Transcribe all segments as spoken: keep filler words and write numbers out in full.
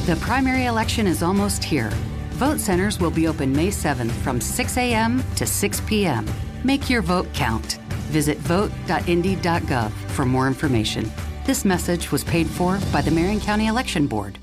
The primary election is almost here. Vote centers will be open May seventh from six a.m. to six p.m. Make your vote count. Visit vote dot indy dot gov for more information. This message was paid for by the Marion County Election Board.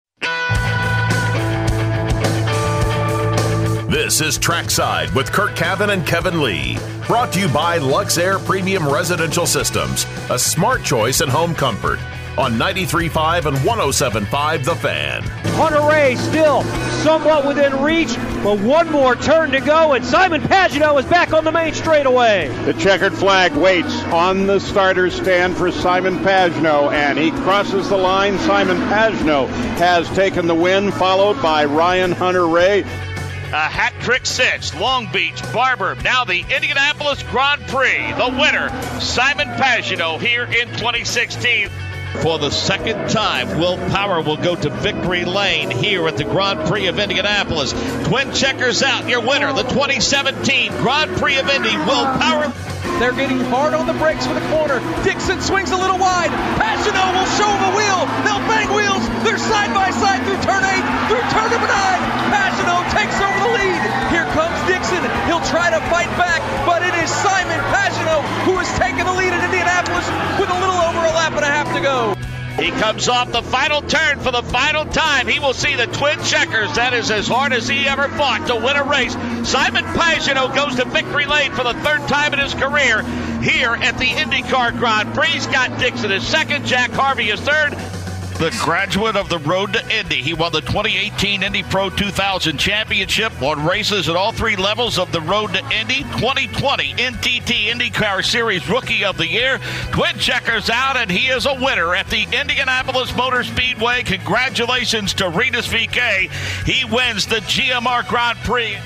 This is Trackside with Kurt Cavan and Kevin Lee. Brought to you by Luxair Premium Residential Systems, a smart choice in home comfort. On ninety-three point five and one oh seven point five The Fan. Hunter Ray still somewhat within reach, but one more turn to go, and Simon Pagenaud is back on the main straightaway. The checkered flag waits on the starter's stand for Simon Pagenaud, and he crosses the line. Simon Pagenaud has taken the win, followed by Ryan Hunter-Reay. A hat trick cinch. Long Beach, Barber, now the Indianapolis Grand Prix. The winner, Simon Pagenaud, here in twenty sixteen. For the second time, Will Power will go to victory lane here at the Grand Prix of Indianapolis. Twin checkers out, your winner, the twenty seventeen Grand Prix of Indy, Will Power. They're getting hard on the brakes for the corner. Dixon swings a little wide. Pagenaud will show him a wheel. They'll bang wheels. They're side by side through turn eight, through turn number nine. Pagenaud takes over the lead. Here comes Dixon. He'll try to fight back, but it is Simon Pagenaud who has taken the lead in Indianapolis with a little over a lap and a half to go. He comes off the final turn for the final time. He will see the twin checkers. That is as hard as he ever fought to win a race. Simon Pagenaud goes to victory lane for the third time in his career here at the IndyCar Grand Prix. Scott Dixon is second. Jack Harvey is third. The graduate of the Road to Indy. He won the twenty eighteen Indy Pro two thousand Championship, won races at all three levels of the Road to Indy. twenty twenty N T T IndyCar Series Rookie of the Year. Twin checkers out, and he is a winner at the Indianapolis Motor Speedway. Congratulations to Rinus V K. He wins the G M R Grand Prix.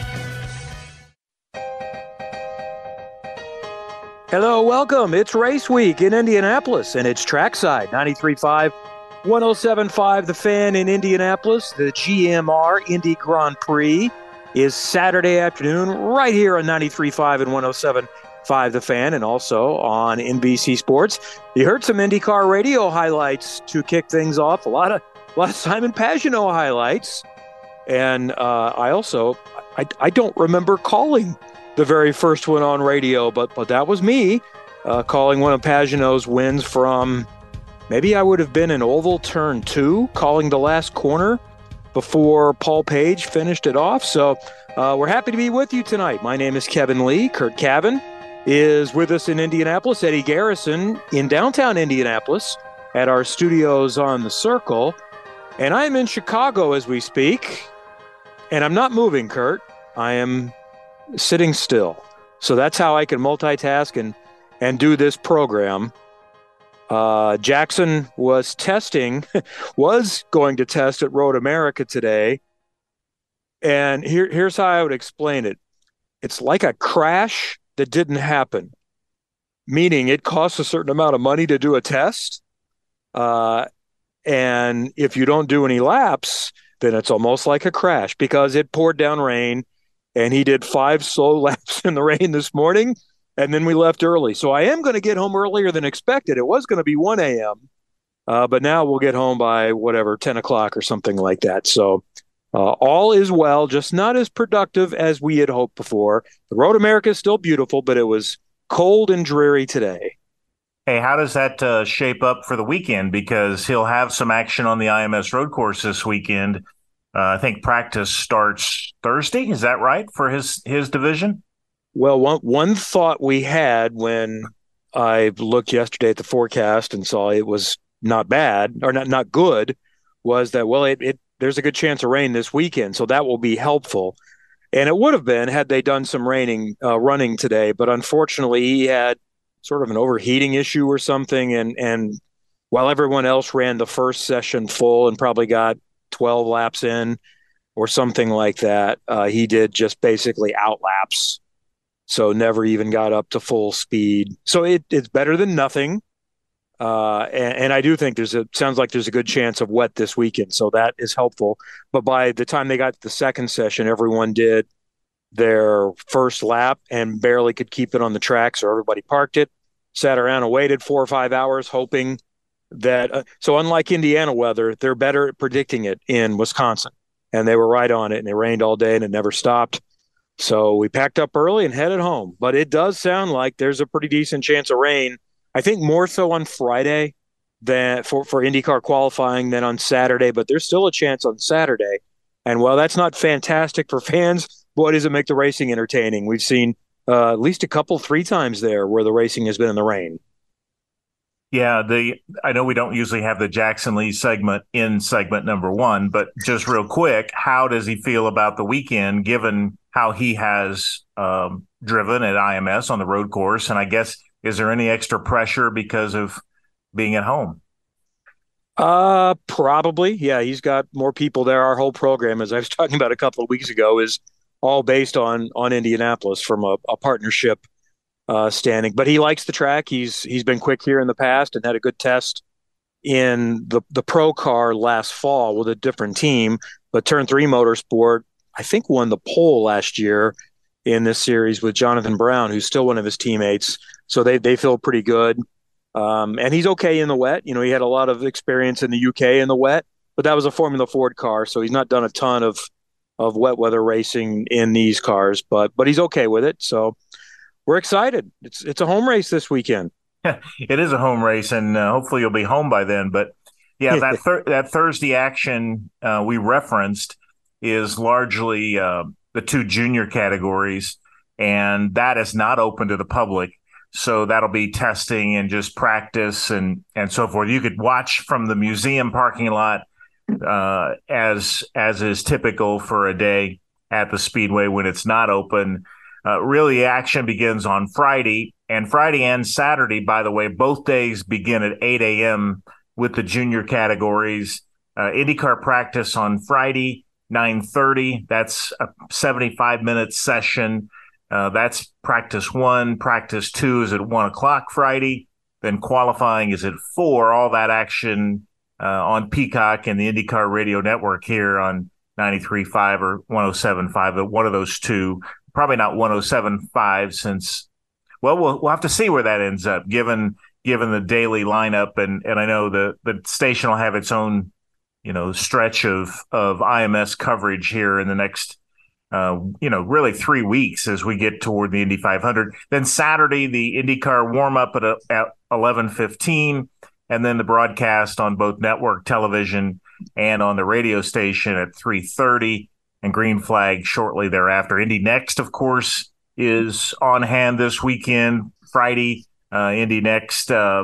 Hello, welcome. It's race week in Indianapolis, and it's Trackside, ninety-three point five. one oh seven point five The Fan in Indianapolis. The G M R Indy Grand Prix is Saturday afternoon right here on ninety-three point five and one oh seven point five The Fan, and also on N B C Sports. You heard some IndyCar radio highlights to kick things off. A lot of a lot of Simon Pagenaud highlights. And uh, I also, I, I don't remember calling the very first one on radio, but, but that was me uh, calling one of Pagenaud's wins from... Maybe I would have been in oval turn two, calling the last corner before Paul Page finished it off. So uh, we're happy to be with you tonight. My name is Kevin Lee. Kurt Cavan is with us in Indianapolis. Eddie Garrison in downtown Indianapolis at our studios on the Circle. And I am in Chicago as we speak. And I'm not moving, Kurt. I am sitting still. So that's how I can multitask and, and do this program. Uh, Jackson was testing, was going to test at Road America today. And here, here's how I would explain it. It's like a crash that didn't happen, meaning it costs a certain amount of money to do a test. Uh, and if you don't do any laps, then it's almost like a crash because it poured down rain and he did five slow laps in the rain this morning. And then we left early. So I am going to get home earlier than expected. It was going to be one a.m., uh, but now we'll get home by whatever, ten o'clock or something like that. So uh, all is well, just not as productive as we had hoped before. The Road America is still beautiful, but it was cold and dreary today. Hey, how does that uh, shape up for the weekend? Because he'll have some action on the I M S road course this weekend. Uh, I think practice starts Thursday. Is that right for his his division? Well, one one thought we had when I looked yesterday at the forecast and saw it was not bad or not not good was that, well, it, it there's a good chance of rain this weekend, so that will be helpful. And it would have been had they done some raining uh, running today, but unfortunately he had sort of an overheating issue or something, and and while everyone else ran the first session full and probably got twelve laps in or something like that, uh, he did just basically out laps. So never even got up to full speed. So it, it's better than nothing. Uh, and, and I do think there's a sounds like there's a good chance of wet this weekend. So that is helpful. But by the time they got to the second session, everyone did their first lap and barely could keep it on the track. So everybody parked it, sat around and waited four or five hours, hoping that uh, so unlike Indiana weather, they're better at predicting it in Wisconsin, and they were right on it, and it rained all day and it never stopped. So we packed up early and headed home. But it does sound like there's a pretty decent chance of rain. I think more so on Friday than for, for IndyCar qualifying than on Saturday, but there's still a chance on Saturday. And while that's not fantastic for fans, boy, does it make the racing entertaining. We've seen uh, at least a couple, three times there where the racing has been in the rain. Yeah, the I know we don't usually have the Jackson Lee segment in segment number one, but just real quick, how does he feel about the weekend, given how he has um, driven at I M S on the road course? And I guess, is there any extra pressure because of being at home? Uh, probably. Yeah, he's got more people there. Our whole program, as I was talking about a couple of weeks ago, is all based on on Indianapolis from a, a partnership Uh, standing, but he likes the track. He's he's been quick here in the past and had a good test in the the pro car last fall with a different team. But Turn Three Motorsport, I think, won the pole last year in this series with Jonathan Brown, who's still one of his teammates. So they they feel pretty good. Um, and he's okay in the wet. You know, he had a lot of experience in the U K in the wet, but that was a Formula Ford car, so he's not done a ton of of wet weather racing in these cars. But but he's okay with it. So we're excited. It's it's a home race this weekend. It is a home race, and uh, hopefully you'll be home by then. But yeah, that thir- that Thursday action uh, we referenced is largely uh, the two junior categories, and that is not open to the public. So that'll be testing and just practice and and so forth. You could watch from the museum parking lot, uh, as as is typical for a day at the Speedway when it's not open. Uh, really, action begins on Friday, and Friday and Saturday, by the way, both days begin at eight a.m. with the junior categories. Uh, IndyCar practice on Friday, nine thirty. That's a seventy-five minute session. Uh, that's practice one. Practice two is at one o'clock Friday. Then qualifying is at four. All that action uh, on Peacock and the IndyCar Radio Network here on ninety-three point five or one oh seven point five, but one of those two. Probably not one oh seven point five since, well, well, we'll have to see where that ends up given given the daily lineup. And, and I know the, the station will have its own, you know, stretch of, of I M S coverage here in the next, uh, you know, really three weeks as we get toward the Indy five hundred. Then Saturday, the IndyCar warm-up at, a, at eleven fifteen, and then the broadcast on both network television and on the radio station at three thirty. And green flag shortly thereafter. Indy Next, of course, is on hand this weekend. Friday, uh, Indy Next uh,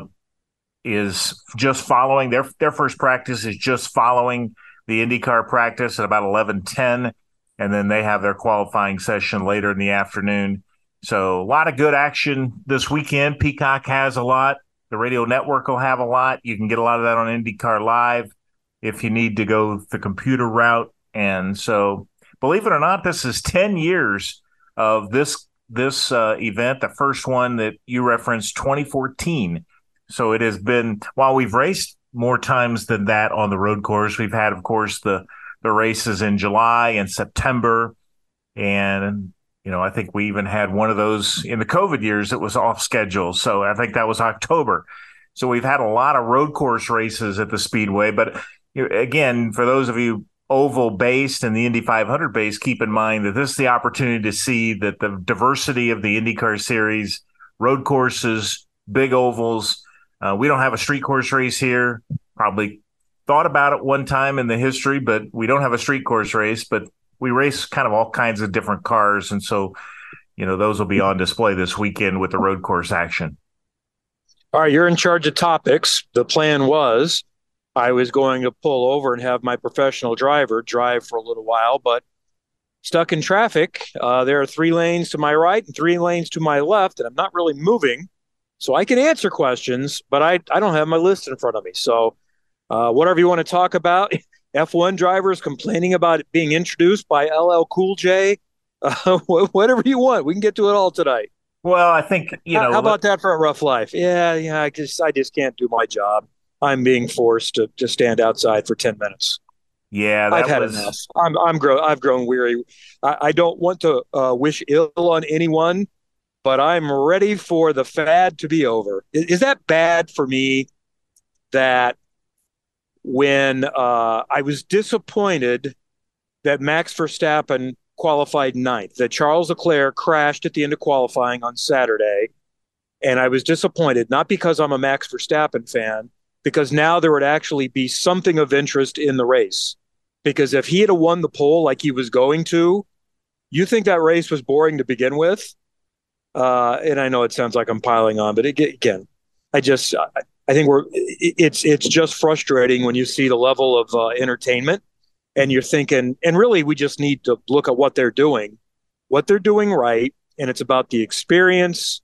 is just following. Their their first practice is just following the IndyCar practice at about eleven ten, and then they have their qualifying session later in the afternoon. So a lot of good action this weekend. Peacock has a lot. The radio network will have a lot. You can get a lot of that on IndyCar Live if you need to go the computer route. And so, believe it or not, this is ten years of this this uh, event, the first one that you referenced, twenty fourteen. So it has been, while we've raced more times than that on the road course, we've had, of course, the, the races in July and September. And, you know, I think we even had one of those in the COVID years that was off schedule. So I think that was October. So we've had a lot of road course races at the Speedway. But, you know, again, for those of you oval based and the Indy five hundred base, keep in mind that this is the opportunity to see that the diversity of the IndyCar series, road courses, big ovals. Uh, we don't have a street course race here. Probably thought about it one time in the history, but we don't have a street course race, but we race kind of all kinds of different cars. And so, you know, those will be on display this weekend with the road course action. All right, you're in charge of topics. The plan was I was going to pull over and have my professional driver drive for a little while, but stuck in traffic. Uh, there are three lanes to my right and three lanes to my left, and I'm not really moving. So I can answer questions, but I, I don't have my list in front of me. So uh, whatever you want to talk about, F one drivers complaining about it being introduced by L L Cool J, uh, whatever you want. We can get to it all tonight. Well, I think, you know. How about that for a rough life? Yeah, yeah, I just, I just can't do my job. I'm being forced to, to stand outside for ten minutes. Yeah, that I've had was... enough. I'm I'm grow I've grown weary. I, I don't want to uh, wish ill on anyone, but I'm ready for the fad to be over. Is, is that bad for me that when uh, I was disappointed that Max Verstappen qualified ninth, that Charles Leclerc crashed at the end of qualifying on Saturday. And I was disappointed, not because I'm a Max Verstappen fan, because now there would actually be something of interest in the race. Because if he had won the pole like he was going to, you think that race was boring to begin with? Uh, and I know it sounds like I'm piling on, but it, again, I just I think we're it's it's just frustrating when you see the level of uh, entertainment, and you're thinking, and really we just need to look at what they're doing, what they're doing right, and it's about the experience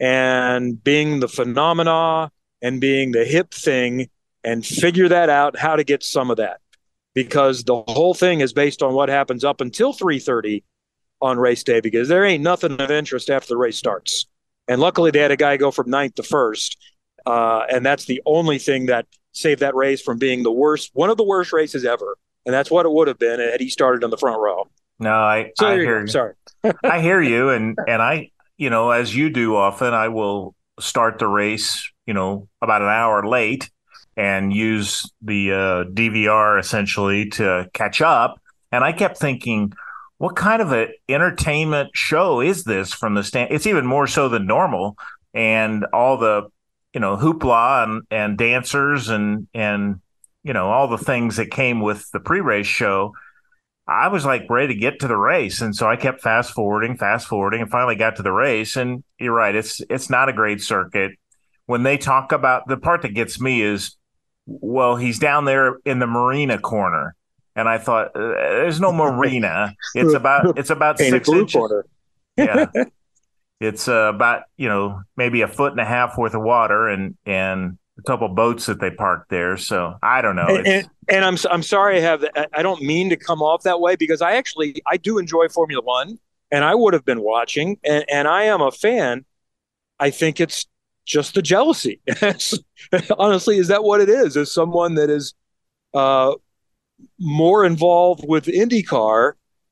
and being the phenomena and being the hip thing, and figure that out, how to get some of that, because the whole thing is based on what happens up until three thirty on race day, because there ain't nothing of interest after the race starts. And luckily they had a guy go from ninth to first. Uh, and that's the only thing that saved that race from being the worst, one of the worst races ever. And that's what it would have been had he started in the front row. No, I, so I hear you. Sorry. I hear you. And, and I, you know, as you do often, I will start the race, you know, about an hour late and use the uh, D V R essentially to catch up. And I kept thinking, what kind of an entertainment show is this from the stand? It's even more so than normal. And all the, you know, hoopla and, and dancers and, and, you know, all the things that came with the pre-race show. I was like ready to get to the race. And so I kept fast forwarding, fast forwarding, and finally got to the race. And you're right. It's, it's not a great circuit. When they talk about, the part that gets me is, well, he's down there in the marina corner. And I thought, uh, there's no marina. It's about it's about six inches. Corner. Yeah, it's uh, about you know maybe a foot and a half worth of water, and and a couple boats that they parked there. So I don't know. And, and, and I'm I'm sorry I have I don't mean to come off that way, because I actually I do enjoy Formula One, and I would have been watching, and, and I am a fan. I think it's just the jealousy. Honestly, is that what it is? As someone that is uh, more involved with IndyCar,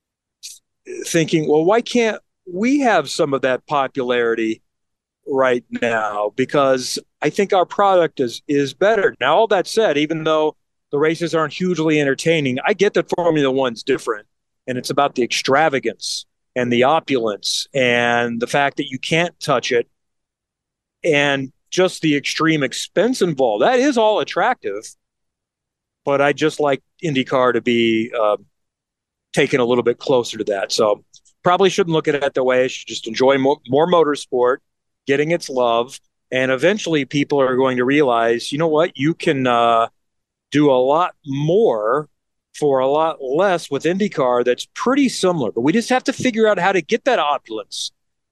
thinking, well, why can't we have some of that popularity right now? Because I think our product is is better. Now, all that said, even though the races aren't hugely entertaining, I get that Formula One's different, and it's about the extravagance and the opulence and the fact that you can't touch it, and just the extreme expense involved. That is all attractive, but I just like IndyCar to be uh, taken a little bit closer to that. So probably shouldn't look at it that way. I should just enjoy more, more motorsport, getting its love, and eventually people are going to realize, you know what, you can uh, do a lot more for a lot less with IndyCar that's pretty similar, but we just have to figure out how to get that opulence.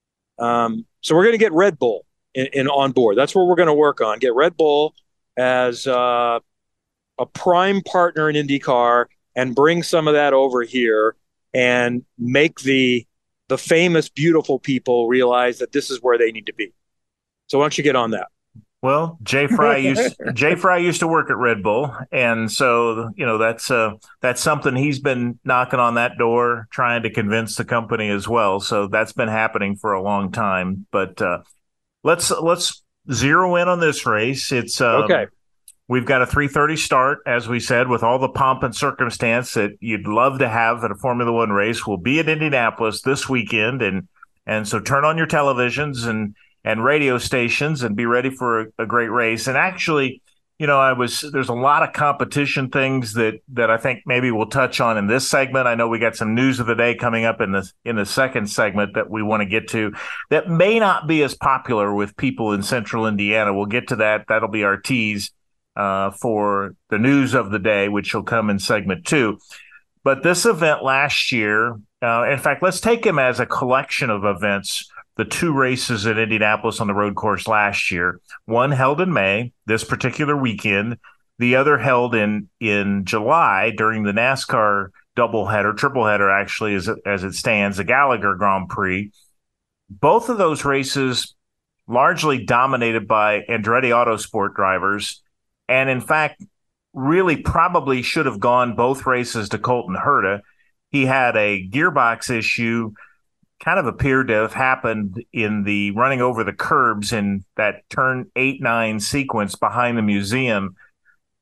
Um, so we're going to get Red Bull in, in on board. That's what we're going to work on. Get Red Bull as uh, a prime partner in IndyCar and bring some of that over here and make the the famous, beautiful people realize that this is where they need to be. So why don't you get on that? Well, Jay Fry used Jay Fry used to work at Red Bull, and so you know that's uh, that's something he's been knocking on that door, trying to convince the company as well. So that's been happening for a long time. But uh, let's let's zero in on this race. It's um, okay. We've got a three thirty start, as we said, with all the pomp and circumstance that you'd love to have at a Formula One race. We'll be at Indianapolis this weekend, and and so turn on your televisions and and radio stations and be ready for a, a great race. And actually, you know, I was there's a lot of competition things that that I think maybe we'll touch on in this segment. I know we got some news of the day coming up in the in the second segment that we want to get to that may not be as popular with people in Central Indiana. We'll get to that. That'll be our tease uh, for the news of the day, which will come in segment two. But this event last year, uh, in fact, let's take them as a collection of events. The two races at Indianapolis on the road course last year, one held in May, this particular weekend, the other held in in July during the NASCAR doubleheader, tripleheader actually as it, as it stands, the Gallagher Grand Prix. Both of those races largely dominated by Andretti Autosport drivers, and in fact, really probably should have gone both races to Colton Herta. He had a gearbox issue, kind of appeared to have happened in the running over the curbs in that turn eight nine sequence behind the museum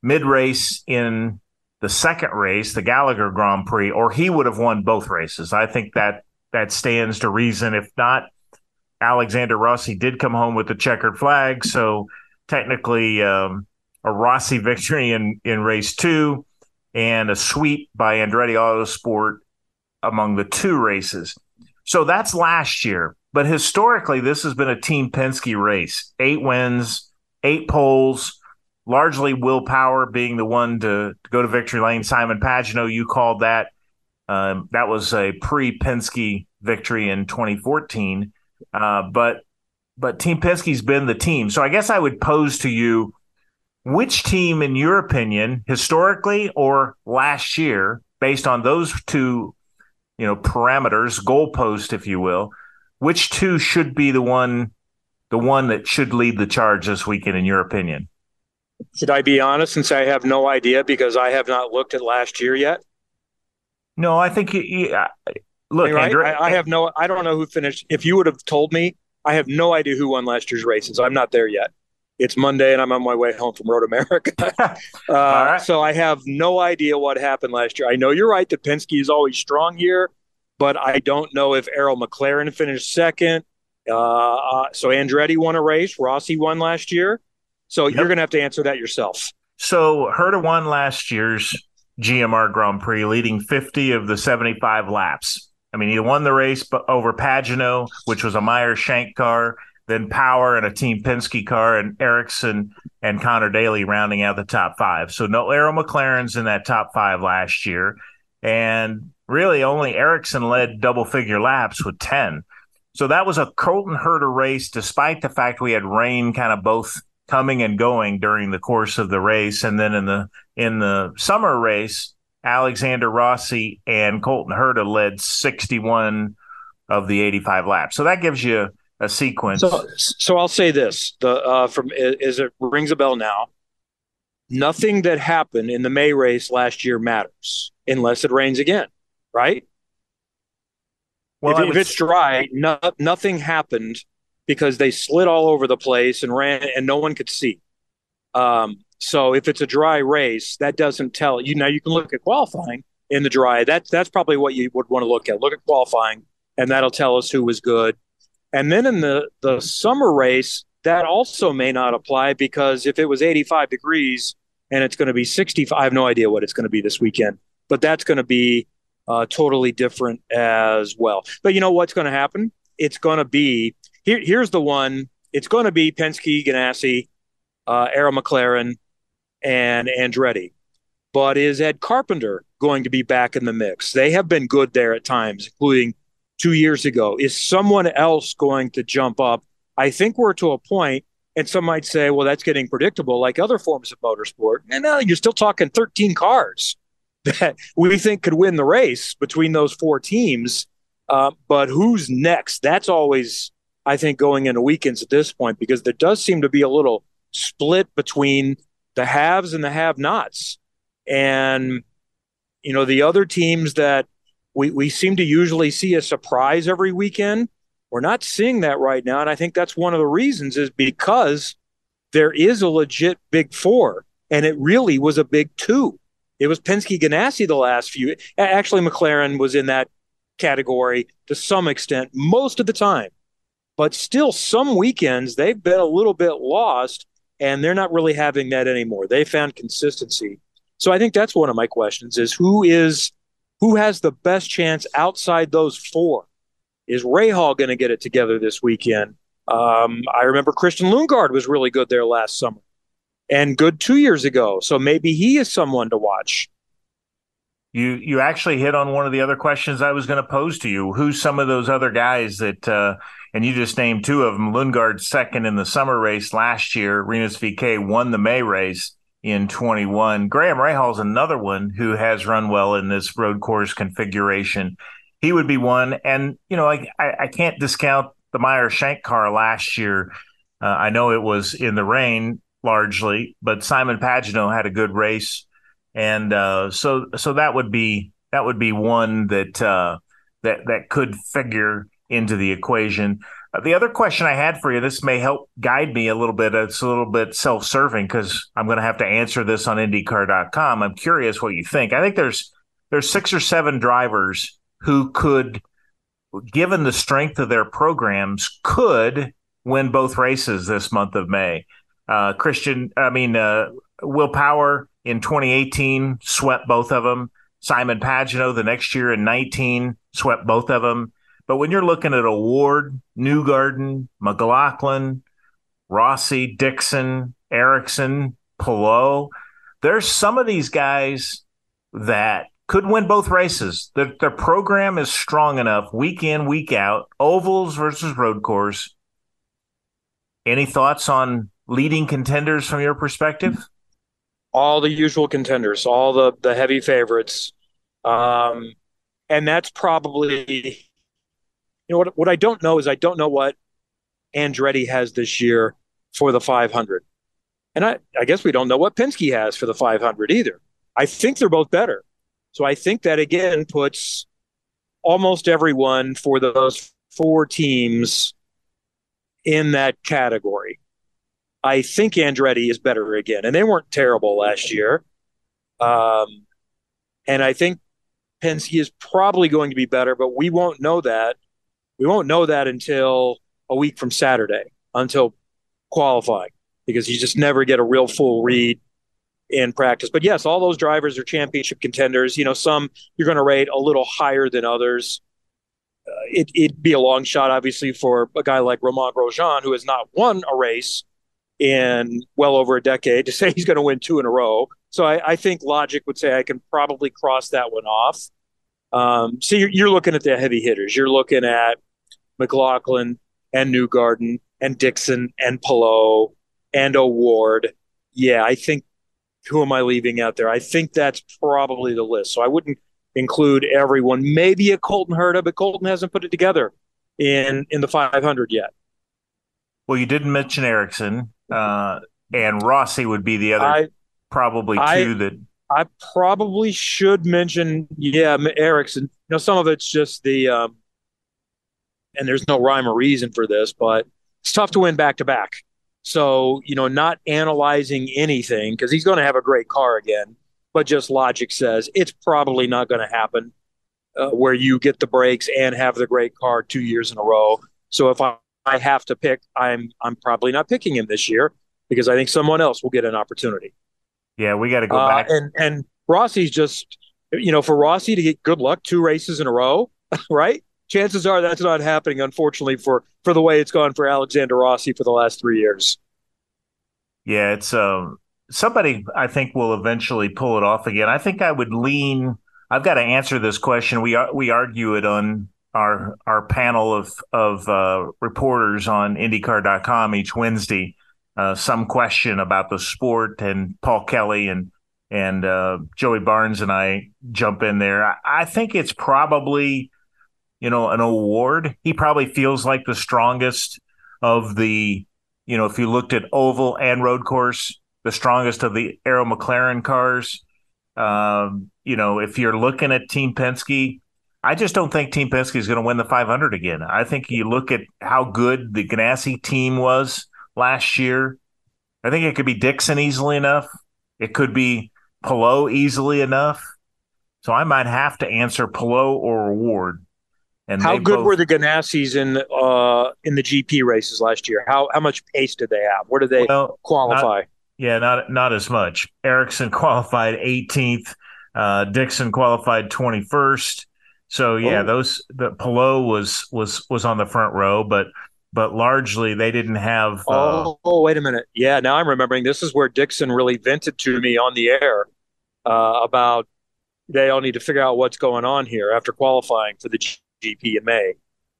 mid-race in the second race, the Gallagher Grand Prix, or he would have won both races. I think that that stands to reason. If not, Alexander Rossi did come home with the checkered flag, so technically um, a Rossi victory in, in race two and a sweep by Andretti Autosport among the two races. So that's last year. But historically, this has been a Team Penske race. Eight wins, eight poles, largely Will Power being the one to, to go to victory lane. Simon Pagenaud, you called that. Um, that was a pre-Penske victory in twenty fourteen. Uh, but but Team Penske's been the team. So I guess I would pose to you, which team, in your opinion, historically or last year, based on those two, you know, parameters, goalpost, if you will, which two should be the one, the one that should lead the charge this weekend, in your opinion? Should I be honest and say I have no idea because I have not looked at last year yet? No, I think you, you uh, look. Right? Andre- I, I have no. I don't know who finished. If you would have told me, I have no idea who won last year's races. I'm not there yet. It's Monday and I'm on my way home from Road America. uh, right. So I have no idea what happened last year. I know you're right that Penske is always strong here, but I don't know if Arrow McLaren finished second. Uh, uh, so Andretti won a race. Rossi won last year. So yep. You're going to have to answer that yourself. So Herta won last year's G M R Grand Prix, leading fifty of the seventy-five laps. I mean, he won the race over Pagenaud, which was a Meyer Shank car, then Power and a Team Penske car, and Ericsson and Connor Daly rounding out the top five. So no Arrow McLarens in that top five last year. And really only Ericsson led double-figure laps with ten. So that was a Colton Herta race, despite the fact we had rain kind of both coming and going during the course of the race. And then in the in the summer race, Alexander Rossi and Colton Herta led sixty-one of the eighty-five laps. So that gives you a sequence. So, so I'll say this: the uh, from as it rings a bell now, nothing that happened in the May race last year matters unless it rains again, right? Well, if, if it's dry, no, nothing happened because they slid all over the place and ran, and no one could see. Um, so if it's a dry race, that doesn't tell you. Now you can look at qualifying in the dry. That's that's probably what you would want to look at. Look at qualifying, and that'll tell us who was good. And then in the the summer race, that also may not apply because if it was eighty-five degrees and it's going to be sixty-five, I have no idea what it's going to be this weekend, but that's going to be uh, totally different as well. But you know what's going to happen? It's going to be here. Here's the one. It's going to be Penske, Ganassi, uh, Arrow McLaren, and Andretti. But is Ed Carpenter going to be back in the mix? They have been good there at times, including two years ago. Is someone else going to jump up? I think we're to a point, and some might say, well, that's getting predictable like other forms of motorsport. And now you're still talking thirteen cars that we think could win the race between those four teams. Uh, but who's next? That's always, I think, going into weekends at this point, because there does seem to be a little split between the haves and the have-nots. And, you know, the other teams that we, we seem to usually see a surprise every weekend, we're not seeing that right now. And I think that's one of the reasons is because there is a legit big four, and it really was a big two. It was Penske Ganassi the last few. Actually, McLaren was in that category to some extent most of the time. But still, some weekends, they've been a little bit lost, and they're not really having that anymore. They found consistency. So I think that's one of my questions is who is who has the best chance outside those four? Is Rahal going to get it together this weekend? Um, I remember Christian Lundgaard was really good there last summer and good two years ago. So maybe he is someone to watch. You you actually hit on one of the other questions I was going to pose to you. Who's some of those other guys that uh, – and you just named two of them. Lundgaard second in the summer race last year. Rinus V K won the May race in twenty-one. Graham Rahal's another one who has run well in this road course configuration. He would be one. And, you know, I, I, I can't discount the Meyer Shank car last year. Uh, I know it was in the rain largely, but Simon Pagenaud had a good race. And uh, so so that would be that would be one that uh, that that could figure into the equation. Uh, the other question I had for you, this may help guide me a little bit. It's a little bit self-serving because I'm going to have to answer this on IndyCar dot com. I'm curious what you think. I think there's there's six or seven drivers who could, given the strength of their programs, could win both races this month of May. Uh, Christian, I mean, uh, Will Power in twenty eighteen swept both of them. Simon Pagenaud the next year in nineteen swept both of them. But when you're looking at Award, Newgarden, McLaughlin, Rossi, Dixon, Ericsson, Palou, there's some of these guys that could win both races. Their, their program is strong enough week in, week out, ovals versus road course. Any thoughts on leading contenders from your perspective? All the usual contenders, all the, the heavy favorites. Um, and that's probably, you know, what, what I don't know is I don't know what Andretti has this year for the five hundred. And I, I guess we don't know what Penske has for the five hundred either. I think they're both better. So I think that, again, puts almost everyone for those four teams in that category. I think Andretti is better again, and they weren't terrible last year. Um, and I think Penske is probably going to be better, but we won't know that. We won't know that until a week from Saturday, until qualifying, because you just never get a real full read in practice. But yes, all those drivers are championship contenders. You know, some you're going to rate a little higher than others. Uh, it, it'd be a long shot, obviously, for a guy like Romain Grosjean, who has not won a race in well over a decade, to say he's going to win two in a row. So I, I think logic would say I can probably cross that one off. Um, so you're, you're looking at the heavy hitters. You're looking at McLaughlin and Newgarden and Dixon and Palou and Award. Yeah, I think, who am I leaving out there? I think that's probably the list. So I wouldn't include everyone. Maybe a Colton Herta, but Colton hasn't put it together in, in the five hundred yet. Well, you didn't mention Ericsson, uh, and Rossi would be the other I, probably two I, that I probably should mention, yeah, Ericsson. You know, some of it's just the, um, and there's no rhyme or reason for this, but it's tough to win back to back. So, you know, not analyzing anything, because he's going to have a great car again, but just logic says it's probably not going to happen uh, where you get the breaks and have the great car two years in a row. So if I, I have to pick, I'm I'm probably not picking him this year, because I think someone else will get an opportunity. Yeah, we got to go uh, back. And and Rossi's just, you know, for Rossi to get good luck two races in a row, right? Chances are that's not happening, unfortunately, for, for the way it's gone for Alexander Rossi for the last three years. Yeah, it's um, somebody I think will eventually pull it off again. I think I would lean. I've got to answer this question. We are, we argue it on our our panel of of uh, reporters on IndyCar dot com each Wednesday. Uh, some question about the sport, and Paul Kelly and and uh, Joey Barnes and I jump in there. I, I think it's probably, you know, an Award. He probably feels like the strongest of the, you know, if you looked at oval and road course, the strongest of the Arrow McLaren cars. Um, you know, if you're looking at Team Penske, I just don't think Team Penske is going to win the five hundred again. I think you look at how good the Ganassi team was last year. I think it could be Dixon easily enough. It could be Palou easily enough. So I might have to answer Palou or Award. And how good both... were the Ganassis in uh, in the G P races last year? How how much pace did they have? Where did they well, qualify? Not, yeah, not not as much. Ericsson qualified eighteenth. Uh, Dixon qualified twenty-first. So yeah, oh. those the Palou was was was on the front row, but but largely they didn't have. Uh, oh, oh, wait a minute. Yeah, now I'm remembering. This is where Dixon really vented to me on the air uh, about they all need to figure out what's going on here after qualifying for the G P in May.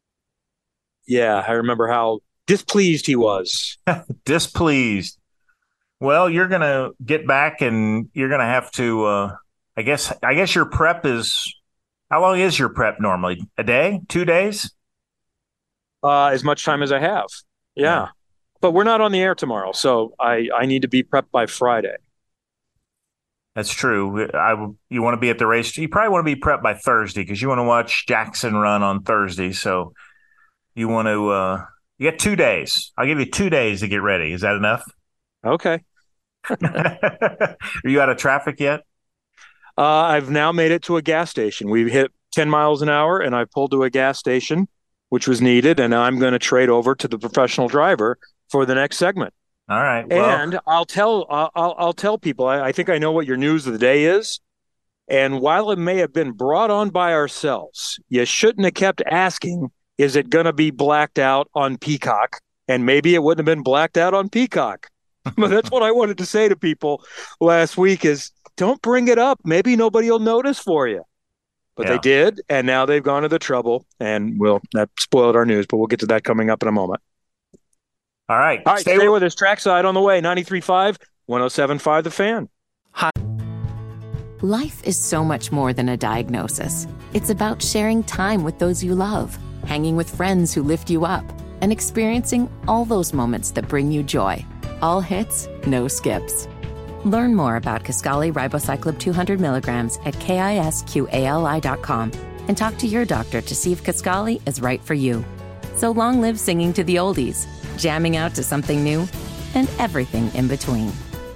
Yeah, I remember how displeased he was. Displeased. Well, you're gonna get back, and you're gonna have to. Uh, I guess. I guess your prep is. How long is your prep normally? A day? Two days? Uh, as much time as I have. Yeah. yeah. But we're not on the air tomorrow, so I, I need to be prepped by Friday. That's true. I, you want to be at the race. You probably want to be prepped by Thursday because you want to watch Jackson run on Thursday. So you want to uh, You get two days. I'll give you two days to get ready. Is that enough? Okay. Are you out of traffic yet? Uh, I've now made it to a gas station. We've hit ten miles an hour, and I pulled to a gas station, which was needed, and I'm going to trade over to the professional driver for the next segment. All right. Well, and I'll tell I'll, I'll tell people, I, I think I know what your news of the day is. And while it may have been brought on by ourselves, you shouldn't have kept asking, is it going to be blacked out on Peacock? And maybe it wouldn't have been blacked out on Peacock. But that's what I wanted to say to people last week is don't bring it up. Maybe nobody will notice for you. But yeah. They did, and now they've gone to the trouble, and we'll that spoiled our news, but we'll get to that coming up in a moment. All right. All right, stay, stay with us. Trackside on the way, ninety-three point five, one oh seven point five The Fan. Hi. Life is so much more than a diagnosis. It's about sharing time with those you love, hanging with friends who lift you up, and experiencing all those moments that bring you joy. All hits, no skips. Learn more about Kisqali Ribociclib two hundred milligrams at kisqali dot com and talk to your doctor to see if Kisqali is right for you. So long live singing to the oldies, jamming out to something new, and everything in between.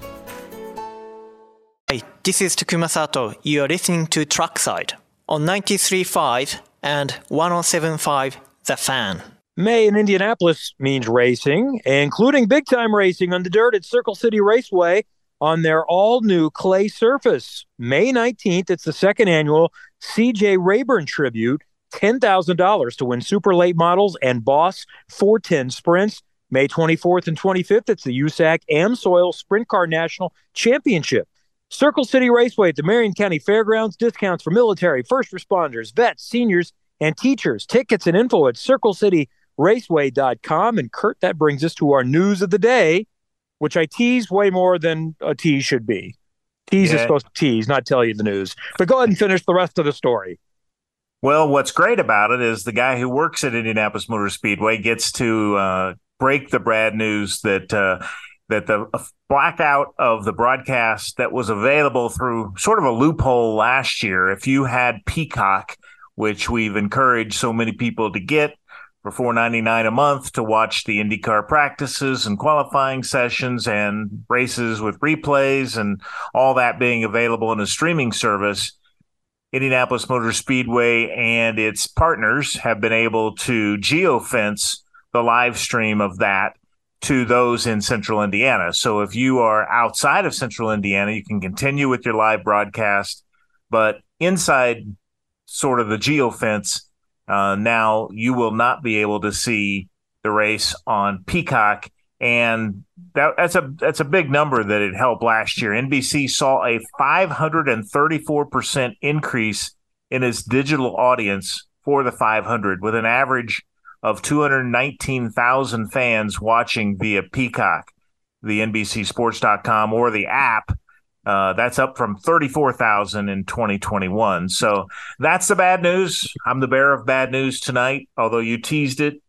Hi, this is Takuma Sato. You are listening to Trackside on ninety-three point five and one oh seven point five The Fan. May in Indianapolis means racing, including big-time racing on the dirt at Circle City Raceway on their all-new clay surface. May nineteenth, it's the second annual C J Rayburn Tribute, ten thousand dollars to win super late models and Boss four ten sprints. May twenty-fourth and twenty-fifth, it's the U S A C AmSoil Sprint Car National Championship. Circle City Raceway at the Marion County Fairgrounds. Discounts for military, first responders, vets, seniors, and teachers. Tickets and info at circle city raceway dot com. And Kurt, that brings us to our news of the day, which I tease way more than a tease should be. Tease yeah. is supposed to tease, not tell you the news. But go ahead and finish the rest of the story. Well, what's great about it is the guy who works at Indianapolis Motor Speedway gets to uh, break the bad news that uh, that the blackout of the broadcast that was available through sort of a loophole last year, if you had Peacock, which we've encouraged so many people to get for four ninety-nine a month to watch the IndyCar practices and qualifying sessions and races with replays and all that being available in a streaming service, Indianapolis Motor Speedway and its partners have been able to geofence the live stream of that to those in central Indiana. So if you are outside of central Indiana, you can continue with your live broadcast, but inside sort of the geofence, uh, now you will not be able to see the race on Peacock. And that, that's a that's a big number that it helped last year. N B C saw a five hundred thirty-four percent increase in its digital audience for the five hundred, with an average of two hundred nineteen thousand fans watching via Peacock, the N B C sports dot com, or the app. Uh, that's up from thirty-four thousand in twenty twenty-one. So that's the bad news. I'm the bearer of bad news tonight, although you teased it.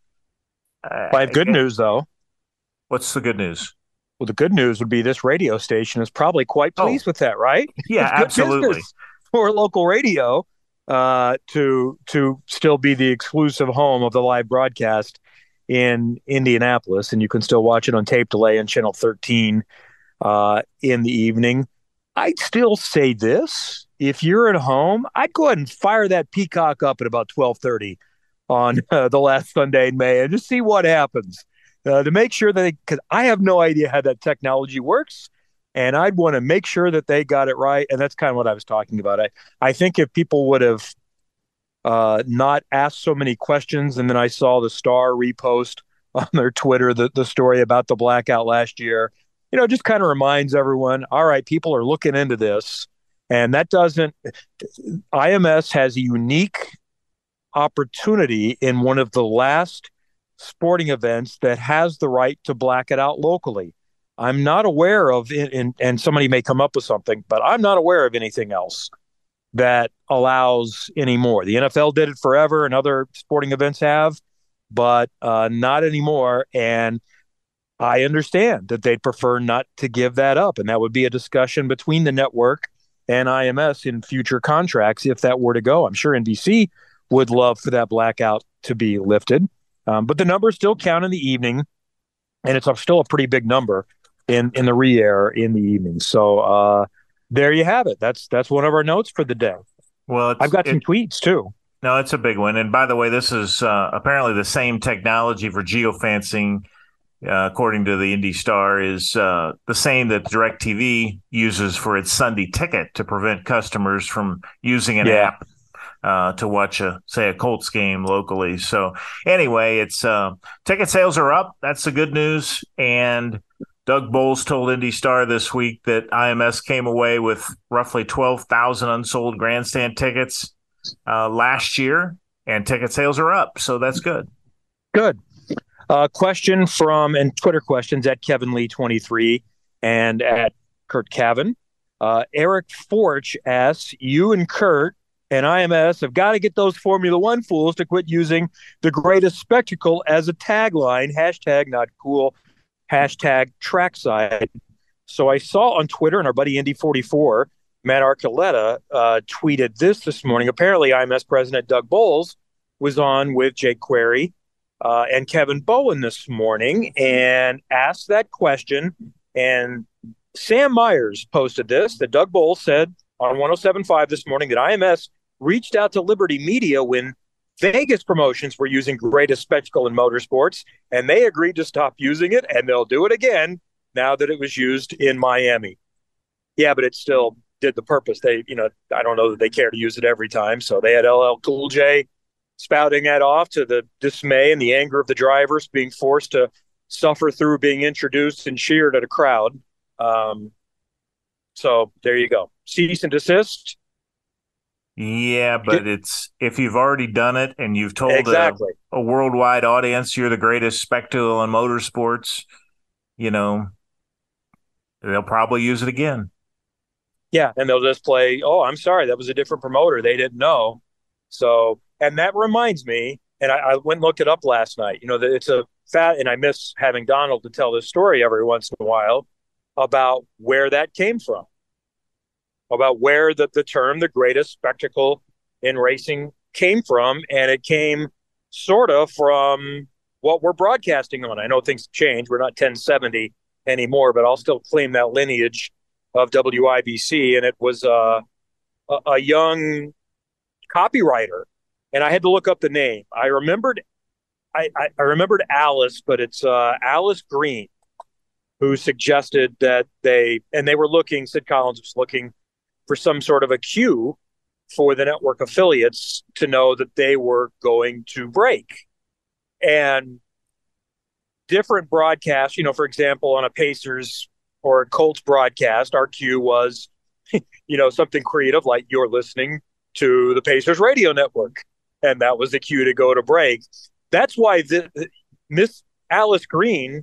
Uh, I have good news, though. What's the good news? Well, the good news would be this radio station is probably quite pleased oh. with that, right? Yeah, absolutely. For local radio uh, to to still be the exclusive home of the live broadcast in Indianapolis, and you can still watch it on tape delay on Channel thirteen uh, in the evening. I'd still say this. If you're at home, I'd go ahead and fire that Peacock up at about twelve thirty on uh, the last Sunday in May and just see what happens. Uh, to make sure that they, because I have no idea how that technology works, and I'd want to make sure that they got it right. And that's kind of what I was talking about. I, I think if people would have uh, not asked so many questions, and then I saw the Star repost on their Twitter the, the story about the blackout last year, you know, just kind of reminds everyone, all right, people are looking into this. And that doesn't, I M S has a unique opportunity in one of the last sporting events that has the right to black it out locally. I'm not aware of, in, in, and somebody may come up with something, but I'm not aware of anything else that allows anymore. The N F L did it forever and other sporting events have, but uh, not anymore. And I understand that they'd prefer not to give that up. And that would be a discussion between the network and I M S in future contracts if that were to go. I'm sure N B C would love for that blackout to be lifted. Um, but the numbers still count in the evening, and it's a, still a pretty big number in, in the re-air in the evening. So uh, there you have it. That's that's one of our notes for the day. Well, I've got it, some tweets too. No, it's a big one. And by the way, this is uh, apparently the same technology for geofencing, uh, according to the Indy Star, is uh, the same that DirecTV uses for its Sunday Ticket to prevent customers from using an Yeah. app uh, to watch, a say, a Colts game locally. So anyway, it's uh, ticket sales are up. That's the good news. And Doug Bowles told Indy Star this week that I M S came away with roughly twelve thousand unsold grandstand tickets uh, last year, and ticket sales are up. So that's good. Good. Uh, question from, and Twitter questions at Kevin Lee twenty-three and at Kurt Cavan. Uh, Eric Forch asks, you and Kurt and I M S have got to get those Formula One fools to quit using the greatest spectacle as a tagline. Hashtag not cool. Hashtag trackside. So I saw on Twitter, and our buddy Indy forty-four, Matt Archuleta, uh, tweeted this this morning. Apparently, I M S President Doug Bowles was on with Jake Query uh, and Kevin Bowen this morning and asked that question. And Sam Myers posted this, that Doug Bowles said on one oh seven point five this morning that I M S reached out to Liberty Media when Vegas promotions were using greatest spectacle in motorsports, and they agreed to stop using it, and they'll do it again now that it was used in Miami. Yeah, but it still did the purpose. They, you know, I don't know that they care to use it every time. So they had L L Cool J spouting that off to the dismay and the anger of the drivers being forced to suffer through being introduced and cheered at a crowd. Um, so there you go. Cease and desist. Yeah, but it's if you've already done it and you've told exactly. a, a worldwide audience you're the greatest spectacle in motorsports, you know, they'll probably use it again. Yeah, and they'll just play, oh, I'm sorry, that was a different promoter. They didn't know. So, and that reminds me, and I, I went and looked it up last night, you know, that it's a fat, and I miss having Donald to tell this story every once in a while about where that came from. About where the, the term the greatest spectacle in racing came from. And it came sort of from what we're broadcasting on. I know things have changed. We're not ten seventy anymore, but I'll still claim that lineage of W I B C. And it was uh, a, a young copywriter. And I had to look up the name. I remembered I, I, I remembered Alice, but it's uh, Alice Green, who suggested that they, and they were looking, Sid Collins was looking for some sort of a cue for the network affiliates to know that they were going to break. And different broadcasts, you know, for example, on a Pacers or a Colts broadcast, our cue was, you know, something creative like you're listening to the Pacers radio network. And that was the cue to go to break. That's why the, Miss Alice Green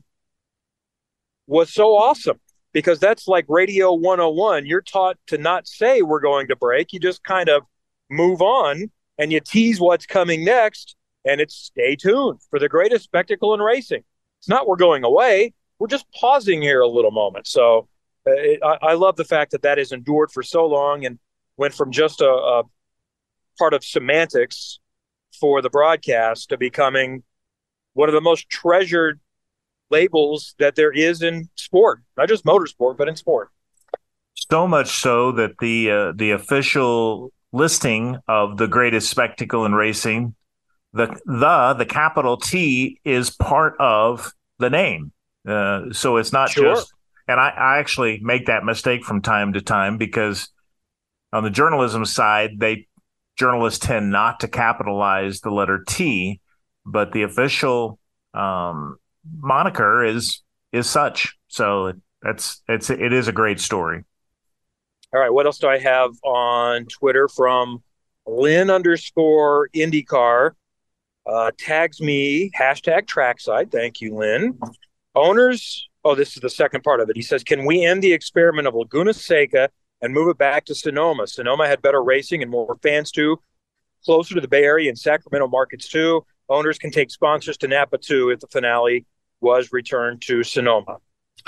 was so awesome. Because that's like Radio one oh one. You're taught to not say we're going to break. You just kind of move on and you tease what's coming next. And it's stay tuned for the greatest spectacle in racing. It's not we're going away. We're just pausing here a little moment. So uh, it, I, I love the fact that that has endured for so long and went from just a, a part of semantics for the broadcast to becoming one of the most treasured labels that there is in sport, not just motorsport, but in sport. So much so that the uh, the official listing of the greatest spectacle in racing, the the the capital T is part of the name. Uh, so it's not sure. just, and I, I actually make that mistake from time to time because on the journalism side, they journalists tend not to capitalize the letter T, but the official um, moniker is is such. So that's it's it is a great story. All right, what else do I have on Twitter from Lynn underscore IndyCar? Uh, tags me hashtag trackside. Thank you, Lynn. Owners. Oh, this is the second part of it. He says, "Can we end the experiment of Laguna Seca and move it back to Sonoma? Sonoma had better racing and more fans too, closer to the Bay Area and Sacramento markets too. Owners can take sponsors to Napa too if the finale was returned to Sonoma."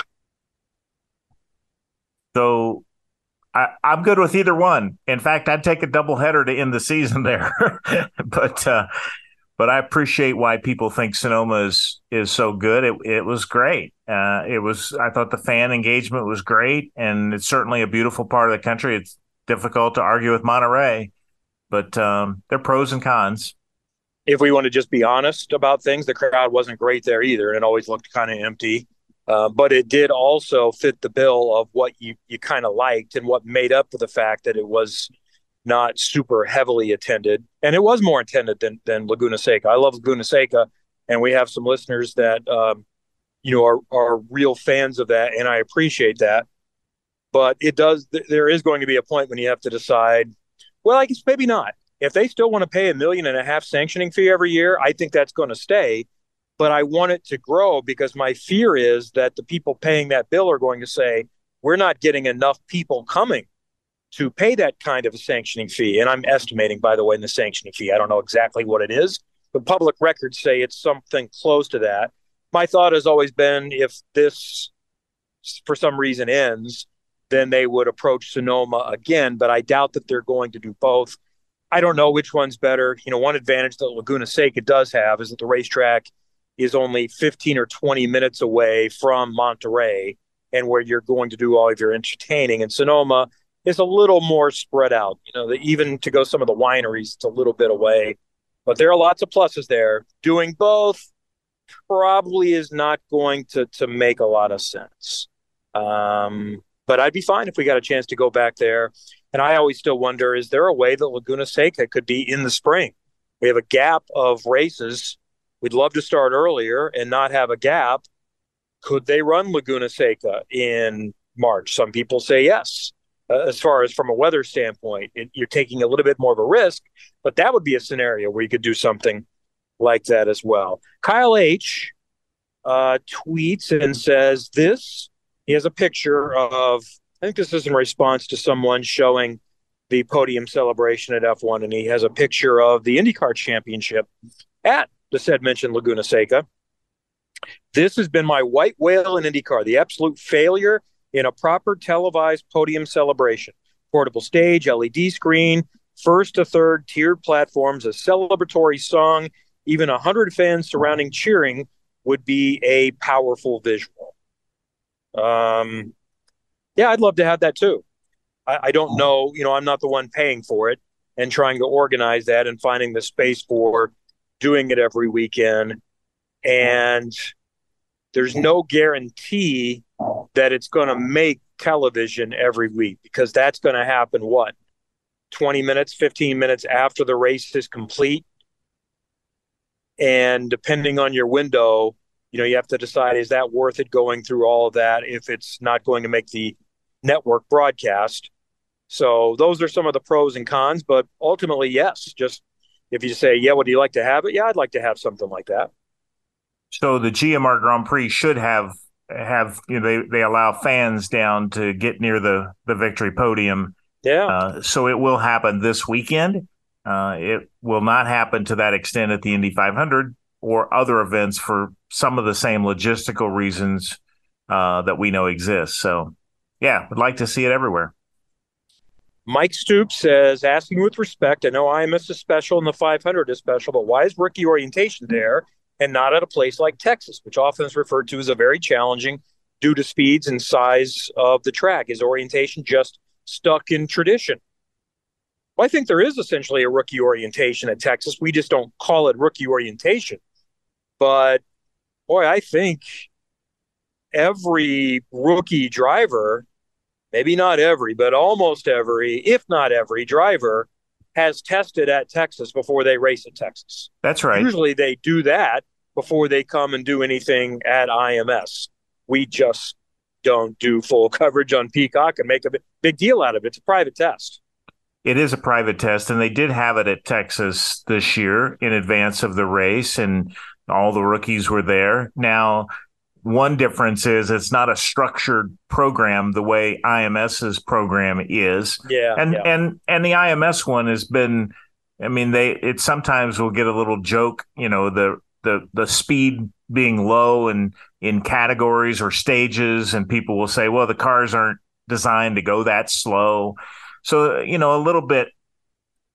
So I, I'm good with either one. In fact, I'd take a doubleheader to end the season there. But uh, but I appreciate why people think Sonoma is is so good. It it was great. Uh, it was. I thought the fan engagement was great, and it's certainly a beautiful part of the country. It's difficult to argue with Monterey, but um, there are pros and cons. If we want to just be honest about things, the crowd wasn't great there either, and it always looked kind of empty. Uh, but it did also fit the bill of what you, you kind of liked and what made up for the fact that it was not super heavily attended. And it was more attended than, than Laguna Seca. I love Laguna Seca, and we have some listeners that, um, you know, are, are real fans of that, and I appreciate that. But it does, there is going to be a point when you have to decide, well, I guess maybe not. If they still want to pay a million and a half sanctioning fee every year, I think that's going to stay. But I want it to grow because my fear is that the people paying that bill are going to say, we're not getting enough people coming to pay that kind of a sanctioning fee. And I'm estimating, by the way, in the sanctioning fee, I don't know exactly what it is, but public records say it's something close to that. My thought has always been if this, for some reason, ends, then they would approach Sonoma again. But I doubt that they're going to do both. I don't know which one's better. You know, one advantage that Laguna Seca does have is that the racetrack is only fifteen or twenty minutes away from Monterey and where you're going to do all of your entertaining. And Sonoma is a little more spread out. You know, the, even to go some of the wineries, it's a little bit away. But there are lots of pluses there. Doing both probably is not going to, to make a lot of sense. Um, but I'd be fine if we got a chance to go back there. And I always still wonder, is there a way that Laguna Seca could be in the spring? We have a gap of races. We'd love to start earlier and not have a gap. Could they run Laguna Seca in March? Some people say yes. Uh, as far as from a weather standpoint, it, you're taking a little bit more of a risk, but that would be a scenario where you could do something like that as well. Kyle H. Uh, tweets and says this. He has a picture of, I think this is in response to someone showing the podium celebration at F one, and he has a picture of the IndyCar Championship at the said mentioned Laguna Seca. This has been my white whale in IndyCar, the absolute failure in a proper televised podium celebration. Portable stage, L E D screen, first to third tiered platforms, a celebratory song, even one hundred fans surrounding cheering would be a powerful visual. Um, yeah, I'd love to have that too. I, I don't know, you know, I'm not the one paying for it and trying to organize that and finding the space for doing it every weekend. And there's no guarantee that it's going to make television every week, because that's going to happen, what, twenty minutes, fifteen minutes after the race is complete. And depending on your window, you know, you have to decide, is that worth it going through all of that if it's not going to make the network broadcast? So those are some of the pros and cons, but ultimately, yes, just if you say, yeah, would you like to have it? Yeah, I'd like to have something like that. So the G M R Grand Prix should have, have you know, they, they allow fans down to get near the, the victory podium. Yeah. Uh, so it will happen this weekend. Uh, it will not happen to that extent at the Indy five hundred or other events for some of the same logistical reasons uh, that we know exist. So, yeah, would like to see it everywhere. Mike Stoops says, asking with respect, I know I M S is special and the five hundred is special, but why is rookie orientation there and not at a place like Texas, which often is referred to as a very challenging due to speeds and size of the track? Is orientation just stuck in tradition? Well, I think there is essentially a rookie orientation at Texas. We just don't call it rookie orientation. But, boy, I think every rookie driver, maybe not every, but almost every, if not every driver, has tested at Texas before they race at Texas. That's right. Usually they do that before they come and do anything at I M S. We just don't do full coverage on Peacock and make a big deal out of it. It's a private test. It is a private test, and they did have it at Texas this year in advance of the race, and all the rookies were there. Now, one difference is it's not a structured program the way IMS's program is. Yeah. And yeah. and and the I M S one has been, I mean, they it sometimes will get a little joke, you know, the the the speed being low and in categories or stages, and people will say, well, the cars aren't designed to go that slow. So, you know, a little bit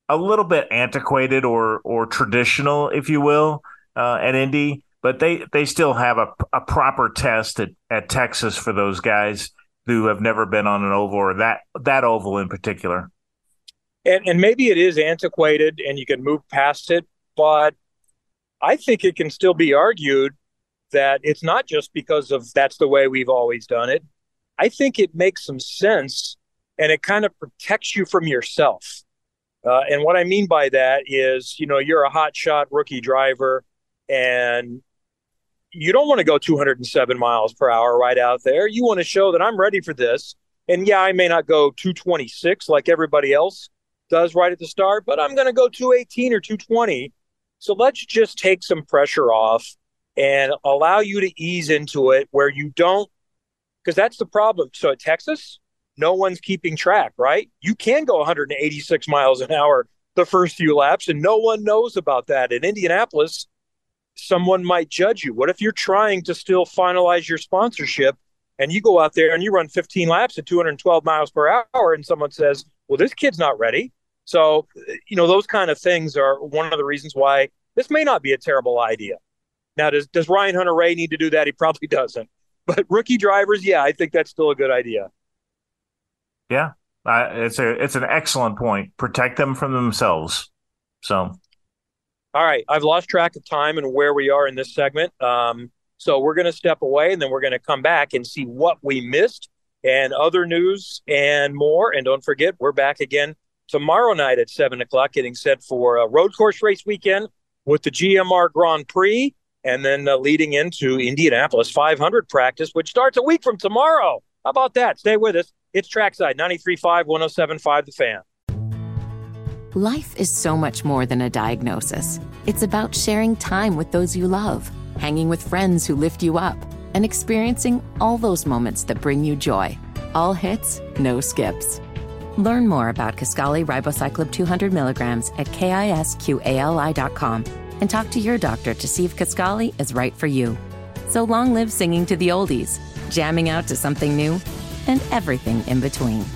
a little bit antiquated or or traditional, if you will, uh, at Indy, but they, they still have a, a proper test at, at Texas for those guys who have never been on an oval, or that that oval in particular. And, and maybe it is antiquated and you can move past it, but I think it can still be argued that it's not just because of that's the way we've always done it. I think it makes some sense, and it kind of protects you from yourself. Uh, and what I mean by that is, you know, you're a hotshot rookie driver and you don't want to go two hundred seven miles per hour right out there. You want to show that I'm ready for this. And yeah, I may not go two twenty-six like everybody else does right at the start, but I'm going to go two eighteen or two twenty. So let's just take some pressure off and allow you to ease into it where you don't, because that's the problem. So at Texas, no one's keeping track, right? You can go one hundred eighty-six miles an hour the first few laps, and no one knows about that. In Indianapolis, someone might judge you. What if you're trying to still finalize your sponsorship and you go out there and you run fifteen laps at two hundred twelve miles per hour and someone says, well, this kid's not ready. So, you know, those kind of things are one of the reasons why this may not be a terrible idea. Now, does, does Ryan Hunter-Reay need to do that? He probably doesn't. But rookie drivers, yeah, I think that's still a good idea. Yeah, uh, it's a it's an excellent point. Protect them from themselves. So, all right, I've lost track of time and where we are in this segment. Um, so we're going to step away, and then we're going to come back and see what we missed and other news and more. And don't forget, we're back again tomorrow night at seven o'clock, getting set for a road course race weekend with the G M R Grand Prix, and then uh, leading into Indianapolis five hundred practice, which starts a week from tomorrow. How about that? Stay with us. It's Trackside, ninety-three point five, one oh seven point five The Fan. Life is so much more than a diagnosis. It's about sharing time with those you love, hanging with friends who lift you up, and experiencing all those moments that bring you joy. All hits, no skips. Learn more about Kisqali Ribociclib two hundred milligrams at kisqali dot com and talk to your doctor to see if Kisqali is right for you. So long live singing to the oldies, jamming out to something new, and everything in between.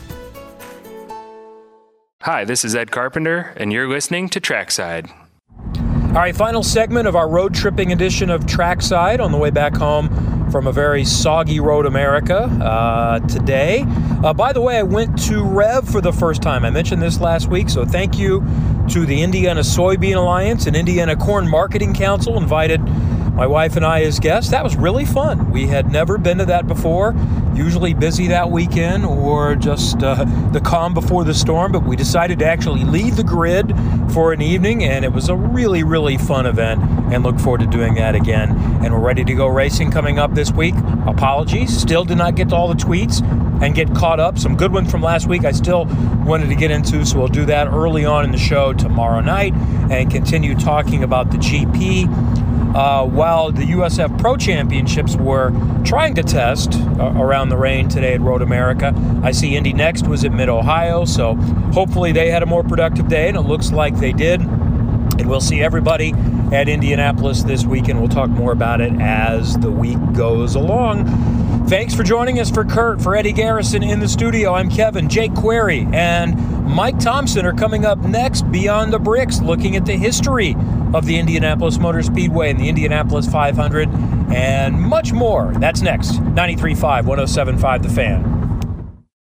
Hi, this is Ed Carpenter, and you're listening to Trackside. All right, final segment of our road tripping edition of Trackside on the way back home from a very soggy road America uh, today. Uh, by the way, I went to Rev for the first time. I mentioned this last week, so thank you to the Indiana Soybean Alliance and Indiana Corn Marketing Council. Invited my wife and I as guests. That was really fun. We had never been to that before. Usually busy that weekend or just uh, the calm before the storm, but we decided to actually leave the grid for an evening, and it was a really, really fun event, and look forward to doing that again. And we're ready to go racing coming up this week. Apologies, still did not get to all the tweets and get caught up. Some good ones from last week I still wanted to get into, so we'll do that early on in the show tomorrow night and continue talking about the G P. Uh, while the U S F Pro Championships were trying to test uh, around the rain today at Road America, I see Indy Next was at Mid-Ohio, so hopefully they had a more productive day, and it looks like they did. And we'll see everybody at Indianapolis this week, and we'll talk more about it as the week goes along. Thanks for joining us. For Kurt, for Eddie Garrison in the studio, I'm Kevin. Jake Query and Mike Thompson are coming up next, Beyond the Bricks, looking at the history of the Indianapolis Motor Speedway and the Indianapolis five hundred and much more. That's next. ninety-three point five, one oh seven point five The Fan.